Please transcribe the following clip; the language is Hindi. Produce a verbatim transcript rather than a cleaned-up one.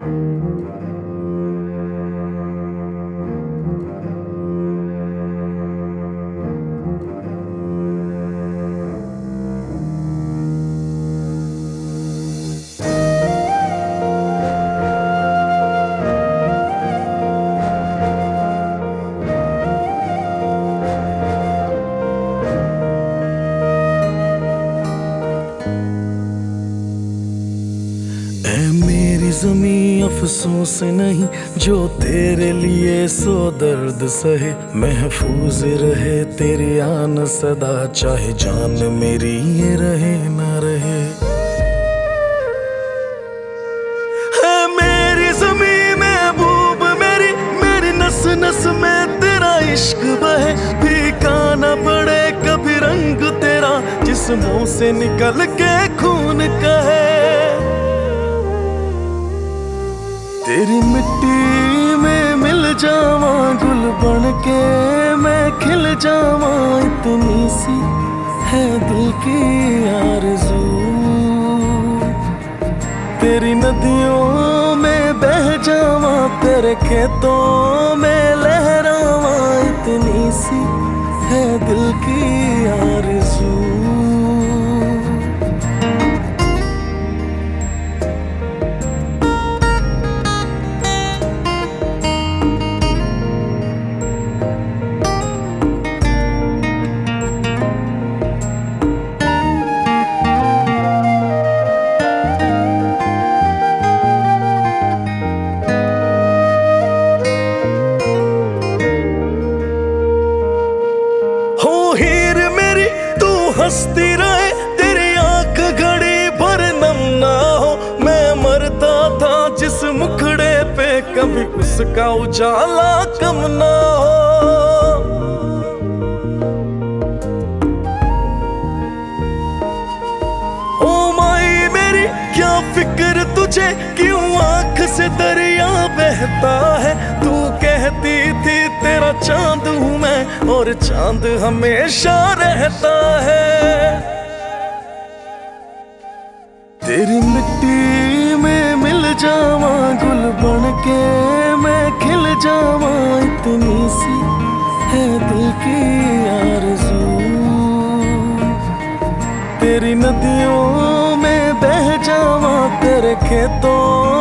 मेरी ज़मीं अफसोस नहीं जो तेरे लिए सो दर्द सहे, महफूज रहे तेरी आन सदा, चाहे जान मेरी ये रहे ना रहे। है मेरी ज़मीं महबूब मेरी, मेरी नस नस में तेरा इश्क बहे, फीका ना पड़े कभी रंग तेरा, जिस्मों से निकल के खून कहे। तेरी मिट्टी में मिल जावा गुल बन के मैं खिल जावा, इतनी सी है दिल की आरज़ू। तेरी नदियों में बह जावा, तेरे खेतों में लहरावा, इतनी सी है दिल की आरज़ू। हंसती रहे तेरी आंख घड़ी भर नम ना हो, मैं मरता था जिस मुखड़े पे कभी उसका उजाला कम ना हो। ओ माई मेरी क्या फिक्र तुझे, क्यों आंख से दरिया बहता है, तू कहती थी तेरा चांद हूँ मैं और चांद हमेशा रहता है। तेरी मिट्टी में मिल जावा गुल बन के मैं खिल जावा, इतनी सी है दिल की आरज़ू। तेरी नदियों में बह जावा, तेरे खेतों